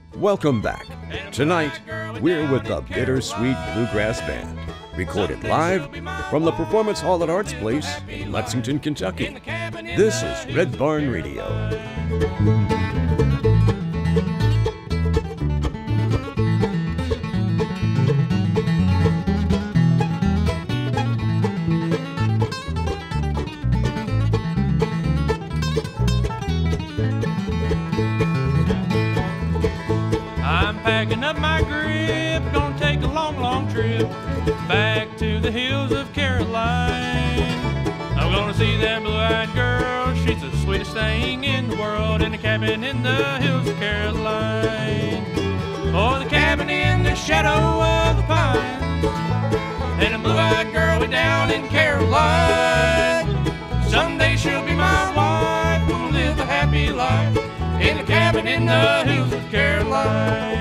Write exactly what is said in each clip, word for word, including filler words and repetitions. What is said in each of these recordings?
Welcome back. Tonight, we're with the Bittersweet Bluegrass Band, recorded live from the Performance Hall at Arts Place in Lexington, Kentucky. This is Red Barn Radio. Packing up my grip, gonna take a long, long trip back to the hills of Caroline. I'm gonna see that blue-eyed girl, she's the sweetest thing in the world, in the cabin in the hills of Caroline. Oh, the cabin in the shadow of the pines, and a blue-eyed girl way down in Caroline. Someday she'll be my wife, who'll live a happy life in the cabin in the hills of Caroline.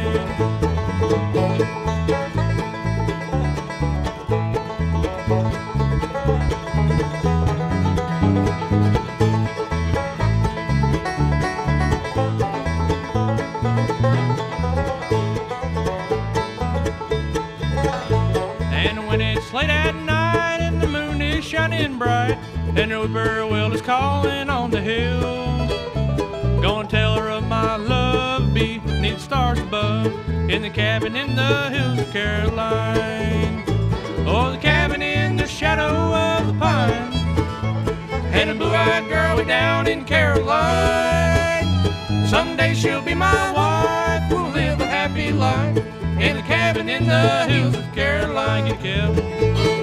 And when it's late at night and the moon is shining bright and the whippoorwill is calling on the hill, gonna tell her of my love beneath the stars above in the cabin in the hills of Caroline. Oh, the cabin in the shadow of the pine, and a blue-eyed girl way down in Caroline. Someday she'll be my wife, we'll live a happy life in the cabin in the hills of Caroline. Get Kev.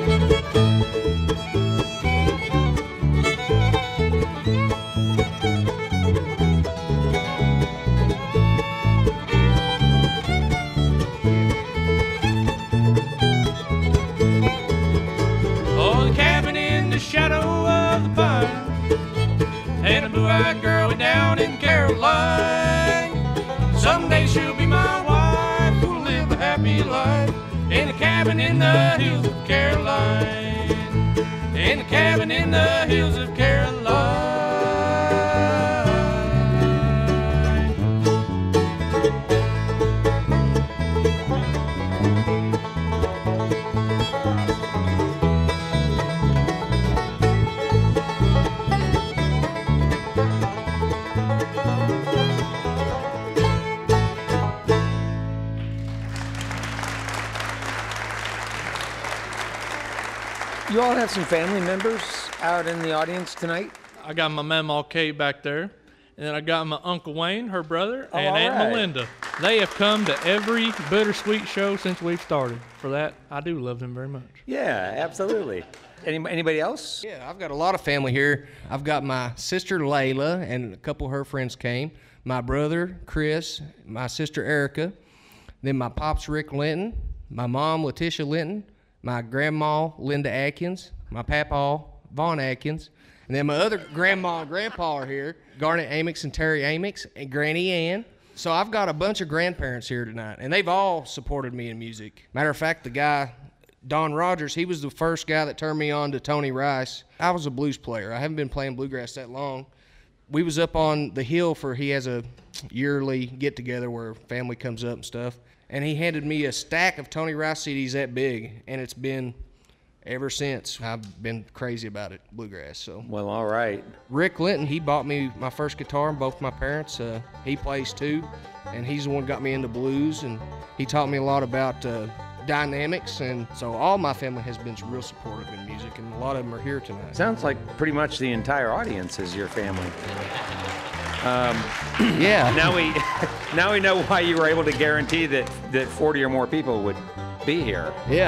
Shadow of the pine, and a blue-eyed girl way down in Caroline. Someday she'll be my wife, who'll live a happy life in a cabin in the hills of Caroline. In a cabin in the hills of Caroline. You all have some family members out in the audience tonight? I got my Mama Kate back there, and then I got my Uncle Wayne, her brother, Oh, and all Aunt right. Melinda. They have come to every Bittersweet show since we've started. For that, I do love them very much. Yeah, absolutely. Any, anybody else? Yeah, I've got a lot of family here. I've got my sister Layla, and a couple of her friends came. My brother Chris, my sister Erica, then my pops Rick Linton, my mom Letitia Linton, my grandma Linda Atkins, my papa Vaughn Atkins, and then my other grandma and grandpa are here, Garnet Amix and Terry Amix, and Granny Ann. So I've got a bunch of grandparents here tonight, and they've all supported me in music. Matter of fact, the guy, Don Rogers, he was the first guy that turned me on to Tony Rice. I was a blues player. I haven't been playing bluegrass that long. We was up on the hill for, he has a yearly get-together where family comes up and stuff, and he handed me a stack of Tony Rice C Ds that big, and it's been ever since. I've been crazy about it, bluegrass. So Well, all right. Rick Linton, he bought me my first guitar, and both my parents. Uh, he plays too, and he's the one who got me into blues, and he taught me a lot about uh, dynamics, and so all my family has been real supportive in music, and a lot of them are here tonight. Sounds like pretty much the entire audience is your family. Um, Yeah. now we now we know why you were able to guarantee that, that forty or more people would be here. Yeah.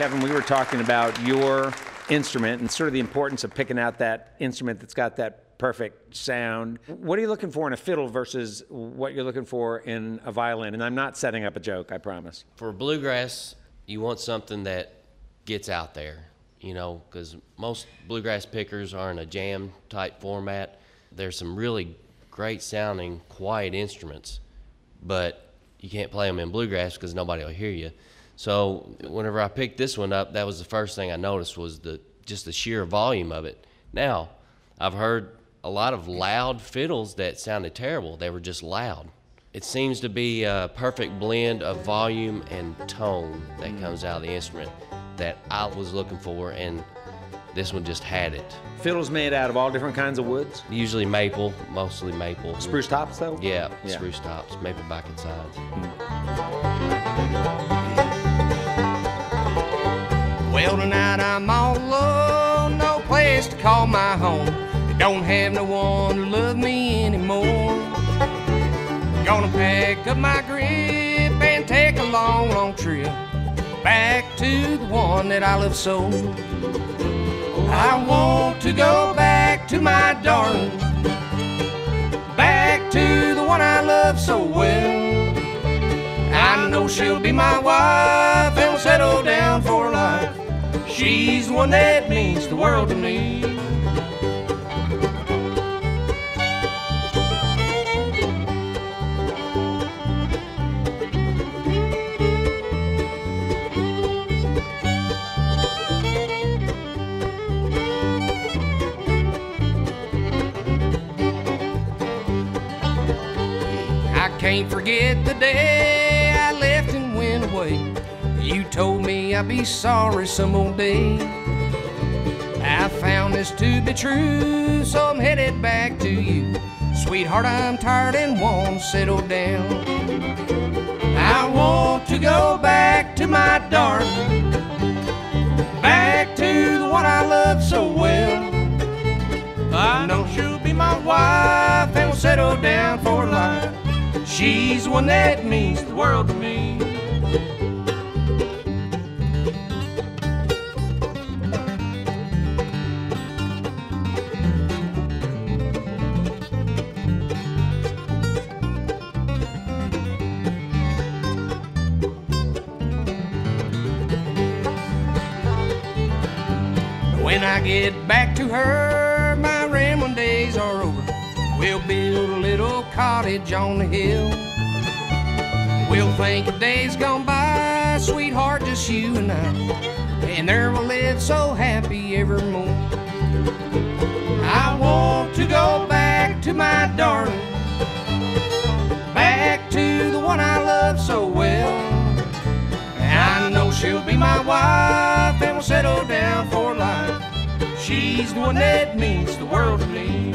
Kevin, we were talking about your instrument and sort of the importance of picking out that instrument that's got that perfect sound. What are you looking for in a fiddle versus what you're looking for in a violin? And I'm not setting up a joke, I promise. For bluegrass, you want something that gets out there, you know, because most bluegrass pickers are in a jam type format. There's some really great sounding, quiet instruments, but you can't play them in bluegrass because nobody will hear you. So whenever I picked this one up, that was the first thing I noticed was the just the sheer volume of it. Now, I've heard a lot of loud fiddles that sounded terrible. They were just loud. It seems to be a perfect blend of volume and tone that comes out of the instrument that I was looking for, and this one just had it. Fiddle's made out of all different kinds of woods? Usually maple, mostly maple. Spruce tops, though? Yeah, Yeah. spruce tops, maple back and sides. Well, tonight I'm all alone, no place to call my home. Don't have no one to love me anymore. Gonna pack up my grip and take a long, long trip back to the one that I love so. I want to go back to my darling, back to the one I love so well. I know she'll be my wife and we'll settle down for life. She's the one that means the world to me. I can't forget the day I left and went away. You told me I'd be sorry some old day. I found this to be true, so I'm headed back to you. Sweetheart, I'm tired and want to settle down. I want to go back to my darling, back to the one I love so well. I know she'll be my wife and we'll settle down for life. She's the one that means the world to me. When I get back to her, my rambling days are over. We'll build a little cottage on the hill. We'll think of days gone by, sweetheart, just you and I, and there we'll live so happy evermore. I want to go back to my darling, back to the one I love so well. I know she'll be my wife and we'll settle down for life. She's the one that means the world to me.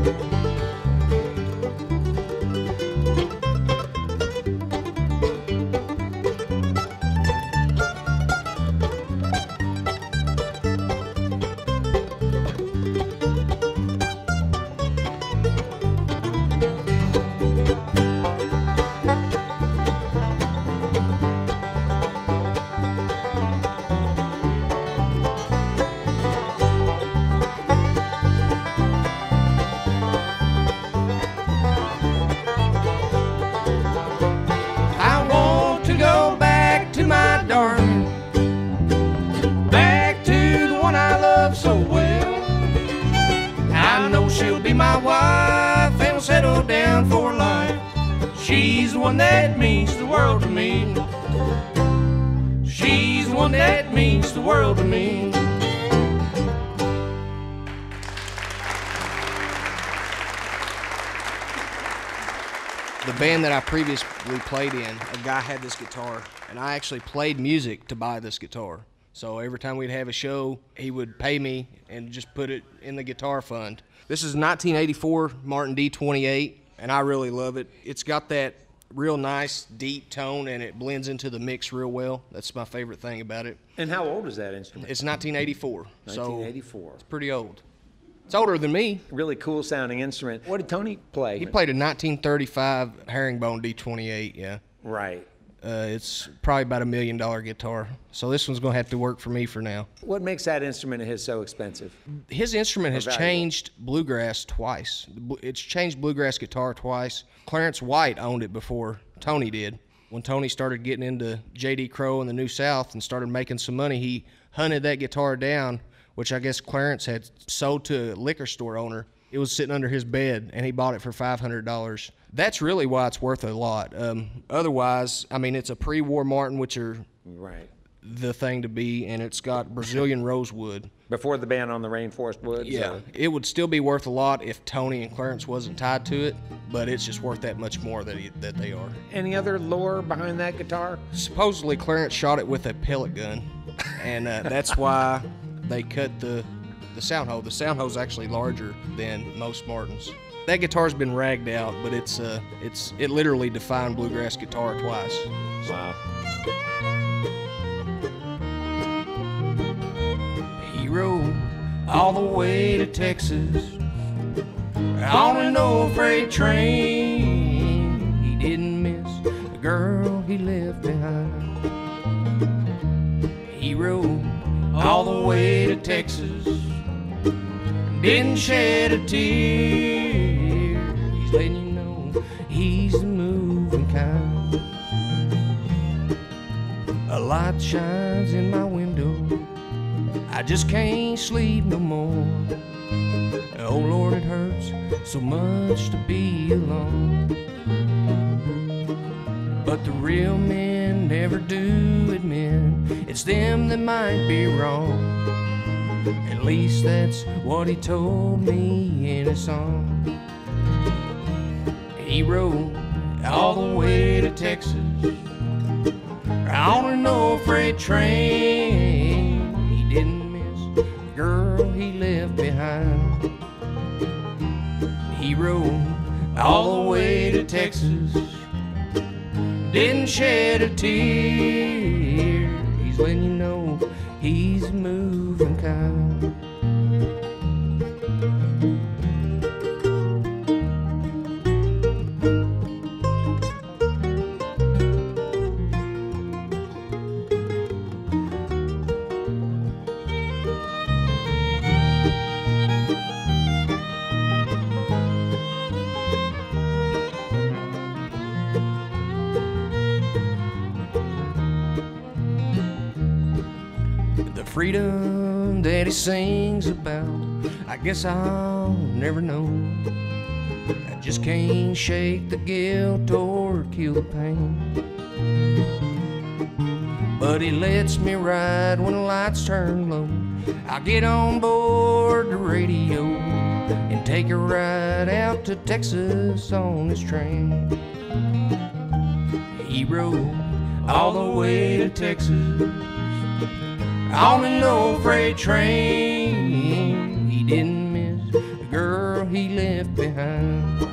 Settle down for life. She's the one that means the world to me. She's the one that means the world to me. The band that I previously played in, a guy had this guitar, and I actually played music to buy this guitar. So every time we'd have a show, he would pay me and just put it in the guitar fund. This is nineteen eighty-four Martin D twenty-eight, and I really love it. It's got that real nice, deep tone, and it blends into the mix real well. That's my favorite thing about it. And how old is that instrument? It's nineteen eighty-four. nineteen eighty-four. So it's pretty old. It's older than me. Really cool sounding instrument. What did Tony play? He played a nineteen thirty-five Herringbone D twenty-eight, yeah. Right. Uh, it's probably about a million dollar guitar. So this one's going to have to work for me for now. What makes that instrument of his so expensive? His instrument has valuable? changed bluegrass twice. It's changed bluegrass guitar twice. Clarence White owned it before Tony did. When Tony started getting into J D Crowe and the New South and started making some money, he hunted that guitar down, which I guess Clarence had sold to a liquor store owner. It was sitting under his bed, and he bought it for five hundred dollars. That's really why it's worth a lot. Um, otherwise, I mean, it's a pre-war Martin, which are Right. the thing to be, and it's got Brazilian rosewood. Before the ban on the Rainforest Woods? Yeah, or- it would still be worth a lot if Tony and Clarence wasn't tied to it, but it's just worth that much more that, he, that they are. Any other lore behind that guitar? Supposedly, Clarence shot it with a pellet gun, and uh, that's why they cut the the sound hole. The sound hole's actually larger than most Martins. That guitar's been ragged out, but it's uh, it's it literally defined bluegrass guitar twice. Wow. He rode all the way to Texas on an old freight train. He didn't miss the girl he left behind. He rode all the way to Texas, didn't shed a tear. He's letting you know he's the moving kind. A light shines in my window, I just can't sleep no more. Oh Lord, it hurts so much to be alone. But the real men never do admit it's them that might be wrong. At least that's what he told me in a song. He rode all the way to Texas on an old freight train. He didn't miss the girl he left behind. He rode all the way to Texas, didn't shed a tear. He's letting you know he's a moving kind. Freedom that he sings about, I guess I'll never know. I just can't shake the guilt or kill the pain. But he lets me ride when the lights turn low. I get on board the radio and take a ride out to Texas on his train. He rode all the way to Texas on an old freight train. He didn't miss the girl he left behind.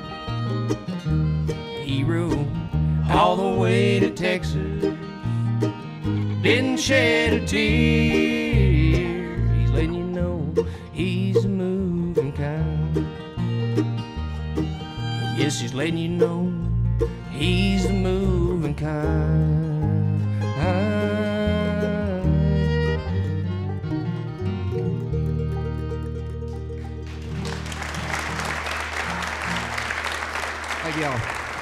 He rode all the way to Texas, didn't shed a tear. He's letting you know he's a moving kind. Yes, he's letting you know he's the moving kind. Y'all.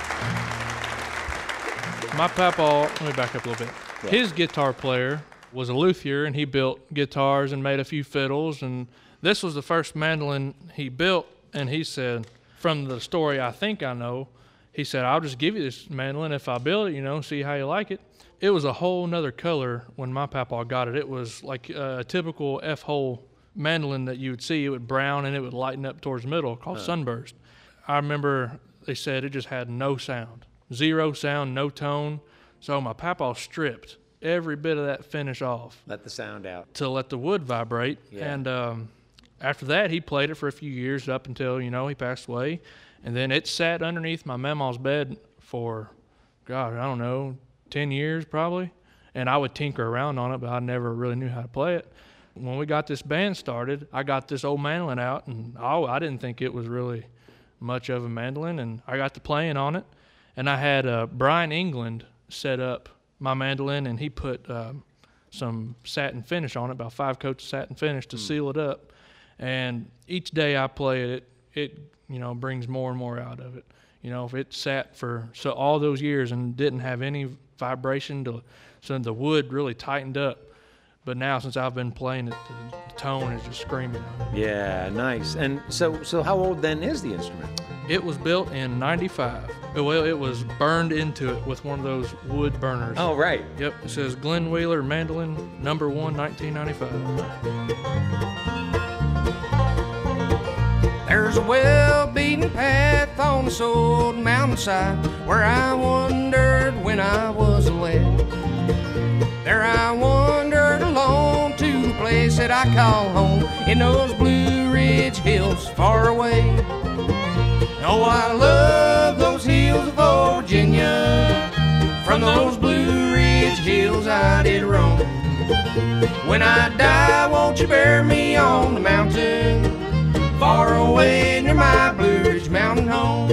My papa, let me back up a little bit. Yeah. His guitar player was a luthier, and he built guitars and made a few fiddles. And this was the first mandolin he built. And he said, from the story I think I know, he said, I'll just give you this mandolin if I build it, you know, see how you like it. It was a whole nother color when my papa got it. It was like a typical F-hole mandolin that you would see. It would brown and it would lighten up towards the middle, called Sunburst. I remember they said it just had no sound, zero sound, no tone. So my papa stripped every bit of that finish off. Let the sound out. To let the wood vibrate. Yeah. And um, after that, he played it for a few years up until, you know, he passed away. And then it sat underneath my mama's bed for, God, I don't know, ten years probably. And I would tinker around on it, but I never really knew how to play it. When we got this band started, I got this old mandolin out, and oh, I didn't think it was really much of a mandolin, and I got to playing on it. And I had uh, Brian England set up my mandolin, and he put um, some satin finish on it, about five coats of satin finish to mm. seal it up. And each day I play it, it, it, you know, brings more and more out of it. You know, if it sat for so all those years and didn't have any vibration, to, so the wood really tightened up. But now, since I've been playing it, the, the tone is just screaming out. Yeah, nice. And so, so how old then is the instrument? It was built in ninety-five. Well, it was burned into it with one of those wood burners. Oh, right. Yep. It says Glenn Wheeler Mandolin, number one, nineteen ninety-five. There's a well-beaten path on this old mountainside where I wandered when I was a lad. There I wandered alone to the place that I call home in those Blue Ridge hills far away. Oh, I love those hills of old Virginia. From those Blue Ridge hills I did roam. When I die, won't you bury me on the mountain far away near my Blue Ridge mountain home?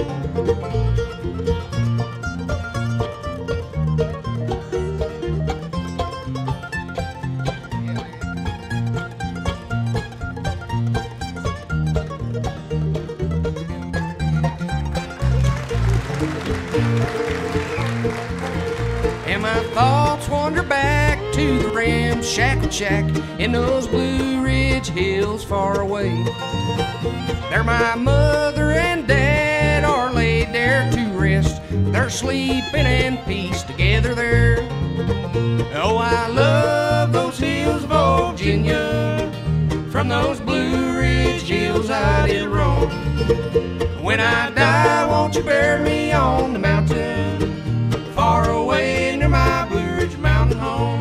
And my thoughts wander back to the ramshackle shack in those Blue Ridge hills far away. There my mother and dad are laid there to rest. They're sleeping in peace together there. Oh, I love those hills of old Virginia. From those Blue Ridge hills I did roam. When I die, won't you bury me on the mountain far away near my Blue Ridge mountain home?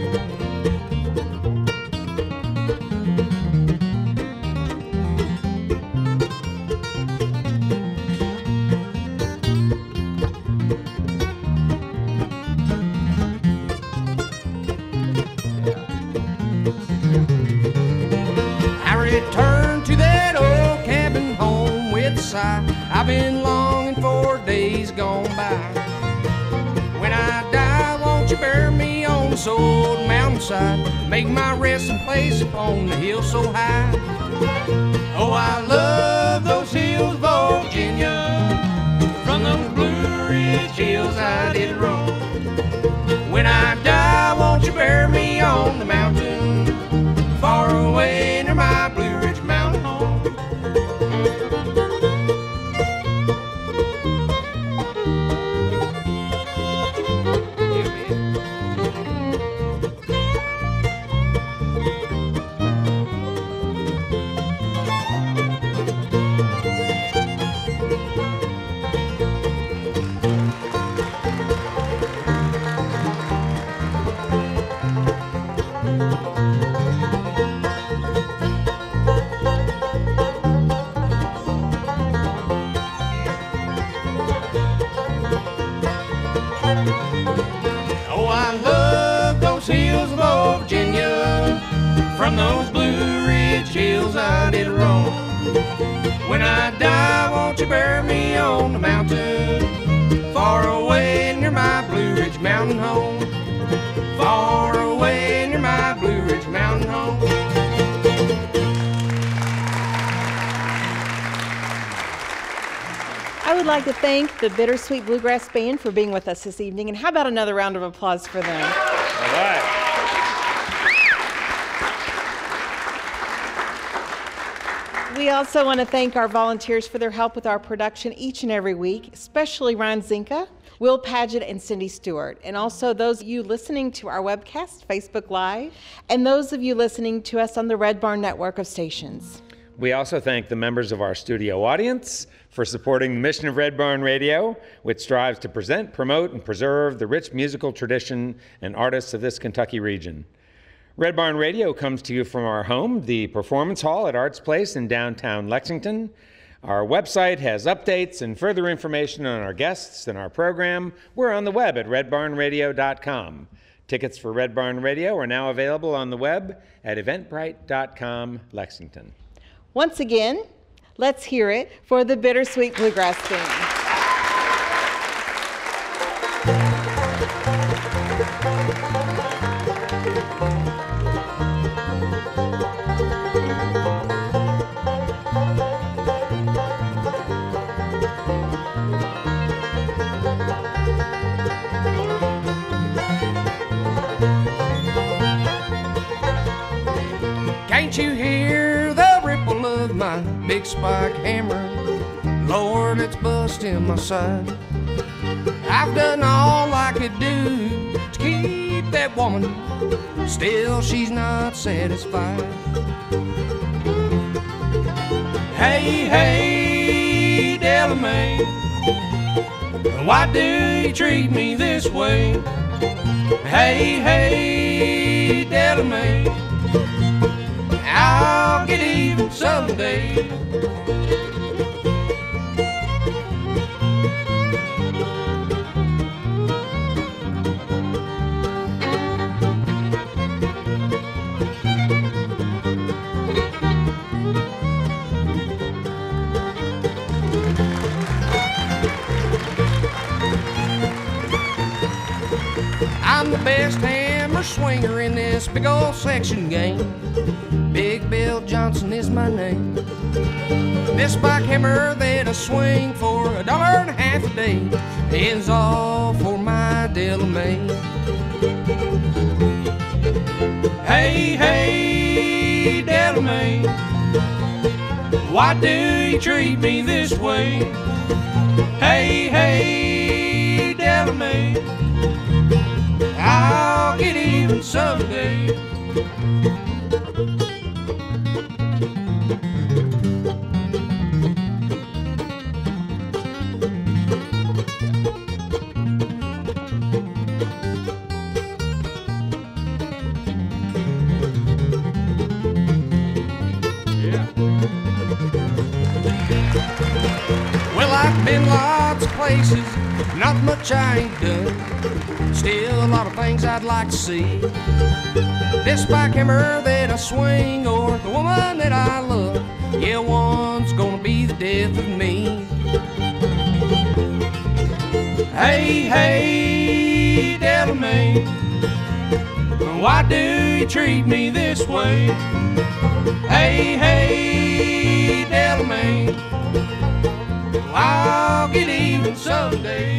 Return to that old cabin home with a sigh. I've been longing for days gone by. When I die, won't you bury me on this old mountainside? Make my resting place upon the hill so high. Oh, I love those hills of old Virginia. From those Blue Ridge hills I did roam. When I die, won't you bury me on the mountain far away near my Blue Ridge mountain home? Oh, I love those hills of old Virginia. From those Blue Ridge hills I did roam. When I die, won't you bury me on the mountain far away near my Blue Ridge mountain home? Far away near my Blue Ridge mountain home. I would like to thank the Bittersweet Bluegrass Band for being with us this evening, and how about another round of applause for them? All right. We also want to thank our volunteers for their help with our production each and every week, especially Ryan Zinka, Will Paget, and Cindy Stewart, and also those of you listening to our webcast, Facebook Live, and those of you listening to us on the Red Barn network of stations. We also thank the members of our studio audience for supporting the mission of Red Barn Radio, which strives to present, promote, and preserve the rich musical tradition and artists of this Kentucky region. Red Barn Radio comes to you from our home, the Performance Hall at Arts Place in downtown Lexington. Our website has updates and further information on our guests and our program. We're on the web at red barn radio dot com. Tickets for Red Barn Radio are now available on the web at eventbrite dot com Lexington. Once again, let's hear it for the Bittersweet Bluegrass Band. Can't you hear the ripple of my big spike hammer? Lord, it's busting my side. I've done all I could do to keep that woman, still she's not satisfied. Hey, hey, Delamay, why do you treat me this way? Hey, hey, Delamay, I'll get even someday. I'm the best hammer swinger in this big old section game. Big Bill Johnson is my name. This spike hammer that I swing for a dollar and a half a day is all for my Delamay. Hey, hey, Delamay, why do you treat me this way? Hey, hey, Delamay, I'll get even someday. Yeah. Well, I've been lots of places, not much I ain't done. Still a lot of things I'd like to see. This spike hammer that I swing, or the woman that I love, yeah, one's gonna be the death of me. Hey, hey, Delamay, why do you treat me this way? Hey, hey, Delamay, I'll get even someday.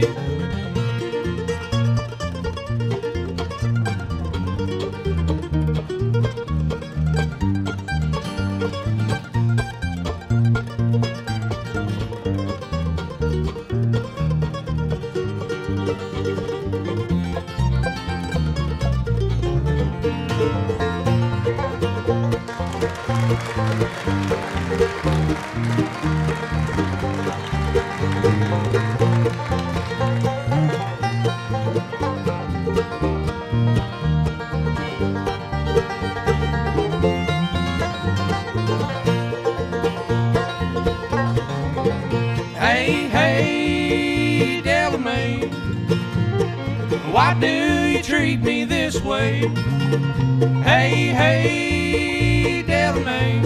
Hey, hey, Delamay, why do you treat me this way? Hey, hey, Delamay,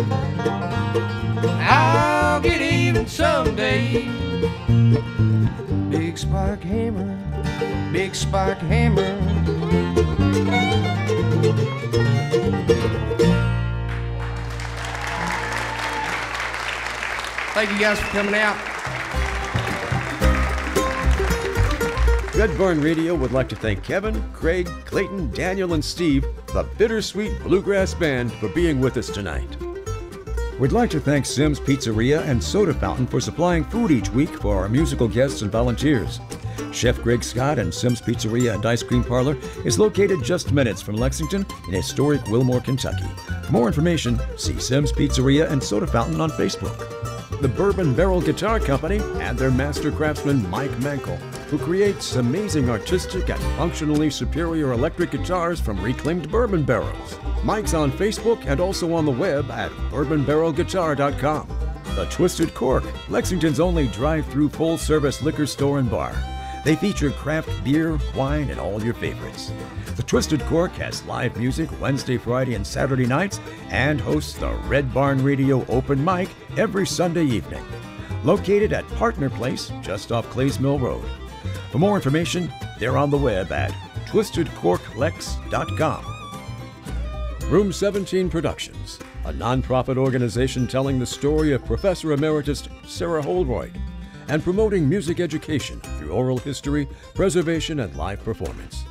I'll get even someday. Big spike hammer, big spike hammer. Thank you guys for coming out. Red Barn Radio would like to thank Kevin, Craig, Clayton, Daniel, and Steve, the Bittersweet Bluegrass Band, for being with us tonight. We'd like to thank Simms Pizzeria and Soda Fountain for supplying food each week for our musical guests and volunteers. Chef Greg Scott and Simms Pizzeria and Ice Cream Parlor is located just minutes from Lexington in historic Wilmore, Kentucky. For more information, see Simms Pizzeria and Soda Fountain on Facebook. The Bourbon Barrel Guitar Company and their master craftsman Mike Mankel, who creates amazing artistic and functionally superior electric guitars from reclaimed bourbon barrels. Mike's on Facebook and also on the web at bourbon barrel guitar dot com. The Twisted Cork, Lexington's only drive-through full-service liquor store and bar. They feature craft beer, wine, and all your favorites. The Twisted Cork has live music Wednesday, Friday, and Saturday nights and hosts the Red Barn Radio Open Mic every Sunday evening. Located at Partner Place, just off Clays Mill Road. For more information, they're on the web at twisted cork lex dot com. Room seventeen Productions, a nonprofit organization telling the story of Professor Emeritus Sarah Holroyd and promoting music education through oral history, preservation, and live performance.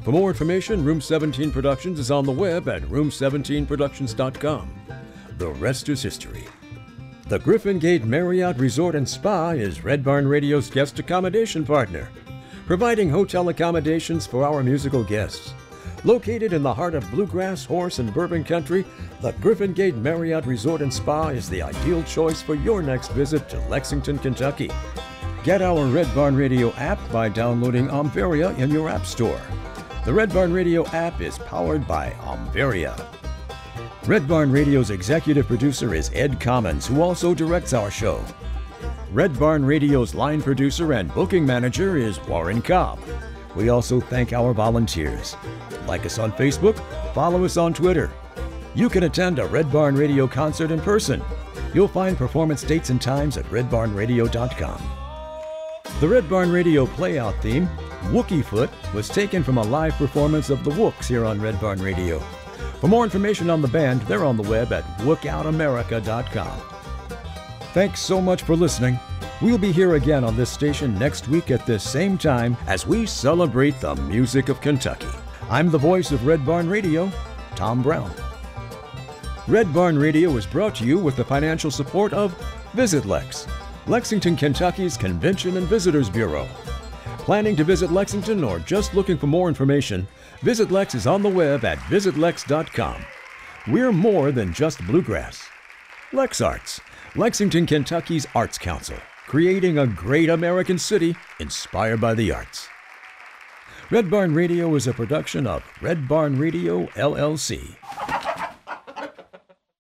For more information, Room seventeen Productions is on the web at room seventeen productions dot com. The rest is history. The Griffin Gate Marriott Resort and Spa is Red Barn Radio's guest accommodation partner, providing hotel accommodations for our musical guests. Located in the heart of bluegrass, horse, and bourbon country, the Griffin Gate Marriott Resort and Spa is the ideal choice for your next visit to Lexington, Kentucky. Get our Red Barn Radio app by downloading Omveria in your app store. The Red Barn Radio app is powered by Omveria. Red Barn Radio's executive producer is Ed Commons, who also directs our show. Red Barn Radio's line producer and booking manager is Warren Cobb. We also thank our volunteers. Like us on Facebook, follow us on Twitter. You can attend a Red Barn Radio concert in person. You'll find performance dates and times at red barn radio dot com. The Red Barn Radio playout theme, Wookie Foot, was taken from a live performance of the Wooks here on Red Barn Radio. For more information on the band, they're on the web at wook out america dot com. Thanks so much for listening. We'll be here again on this station next week at this same time as we celebrate the music of Kentucky. I'm the voice of Red Barn Radio, Tom Brown. Red Barn Radio is brought to you with the financial support of Visit Lex, Lexington, Kentucky's Convention and Visitors Bureau. Planning to visit Lexington or just looking for more information, Visit Lex is on the web at visit lex dot com. We're more than just bluegrass. Lex Arts, Lexington, Kentucky's Arts Council, creating a great American city inspired by the arts. Red Barn Radio is a production of Red Barn Radio, L L C.